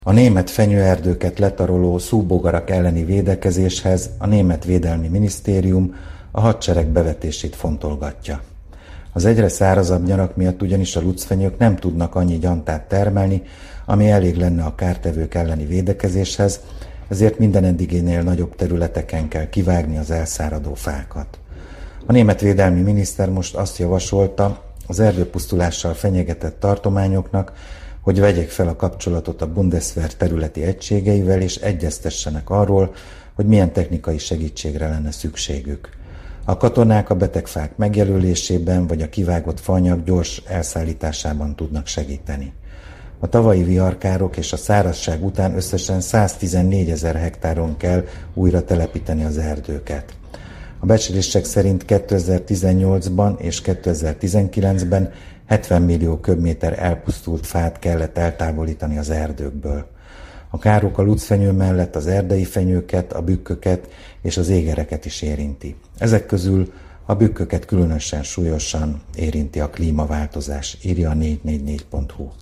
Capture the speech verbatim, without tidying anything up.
A német fenyőerdőket letaroló szúbogarak elleni védekezéshez a német védelmi minisztérium a hadsereg bevetését fontolgatja. Az egyre szárazabb nyarak miatt ugyanis a lucfenyők nem tudnak annyi gyantát termelni, ami elég lenne a kártevők elleni védekezéshez, ezért minden eddiginél nagyobb területeken kell kivágni az elszáradó fákat. A német védelmi miniszter most azt javasolta az erdőpusztulással fenyegetett tartományoknak, hogy vegyék fel a kapcsolatot a Bundeswehr területi egységeivel, és egyeztessenek arról, hogy milyen technikai segítségre lenne szükségük. A katonák a beteg fák megjelölésében vagy a kivágott faanyag gyors elszállításában tudnak segíteni. A tavalyi viharkárok és a szárazság után összesen száztizennégyezer hektáron kell újra telepíteni az erdőket. A becslések szerint kétezer-tizennyolcban és kétezer-tizenkilencben hetven millió köbméter elpusztult fát kellett eltávolítani az erdőkből. A károk a lucfenyő mellett az erdei fenyőket, a bükköket és az égereket is érinti. Ezek közül a bükköket különösen súlyosan érinti a klímaváltozás, írja a négy négy négy pont hu.